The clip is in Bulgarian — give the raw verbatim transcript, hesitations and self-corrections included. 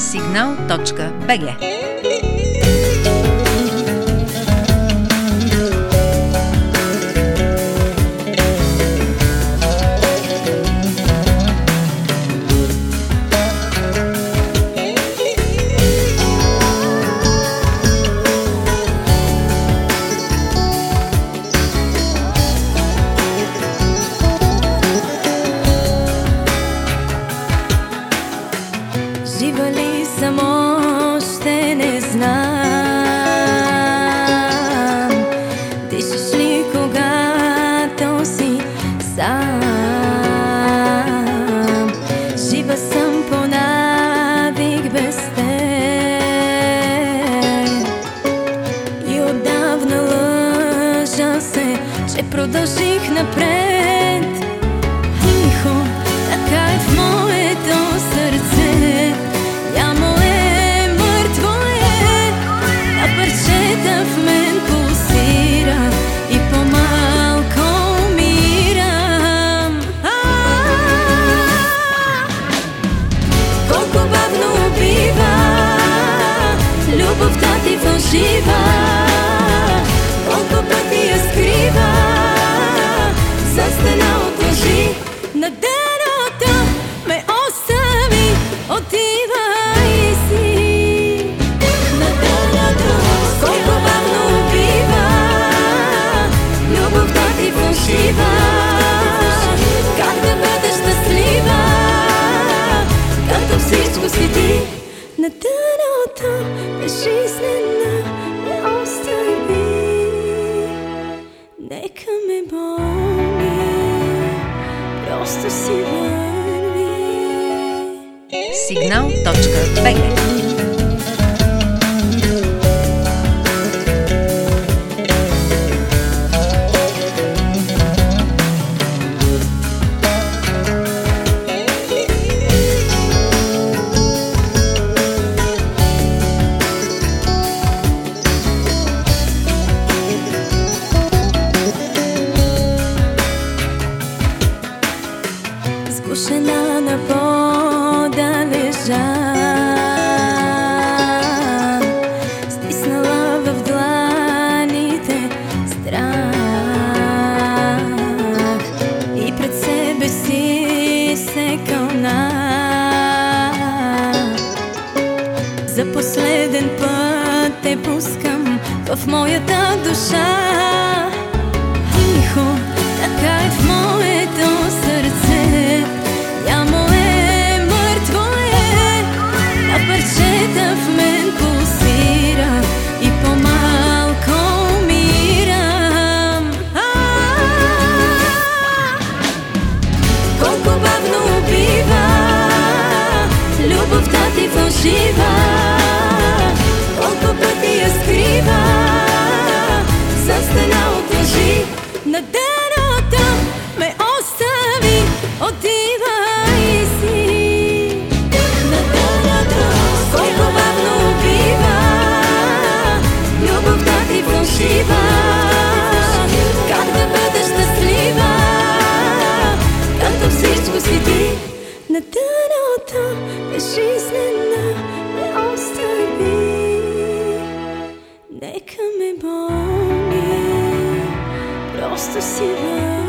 сигнал точка би джи. Жива ли съм, още не знам. Дишаш ли, когато си сам? Жива съм по навик без теб и отдавна лъжа се, че продължих напред. Тихо, така е в моето сърце. Нямо е, мъртво е, на парчета в мен пулсира и по-малко умирам. Колко бавно убива любовта ти фалшива, колко пъти я скрива за стена от лъжи. На дъното ме остави, отивай си. На дъното колко бавно убива любовта ти фалшива. Как да бъда щастлива, като всичко си ти. На дъното безжизнена ме остави. Нека ме боли, просто си върви. сигнал точка би джи. Сгушена на пода лежа, стиснала в дланите страх и пред себе си се кълна. За последен път те пускам в моята душа. Тихо, така е в моето сърце. Нямо е, мъртво е, на парчета в мен пулсира и по-малко умирам. Колко бавно убива любовта ти фалшива, колко пъти я скрива за стена от лъжи. На дъното ме остави, отивай си. На дъното колко бавно убива любовта ти фалшива. Как да бъда щастлива, като всичко си ти. На дъното безжизнена ме остави. Нека ме боли, просто си вър.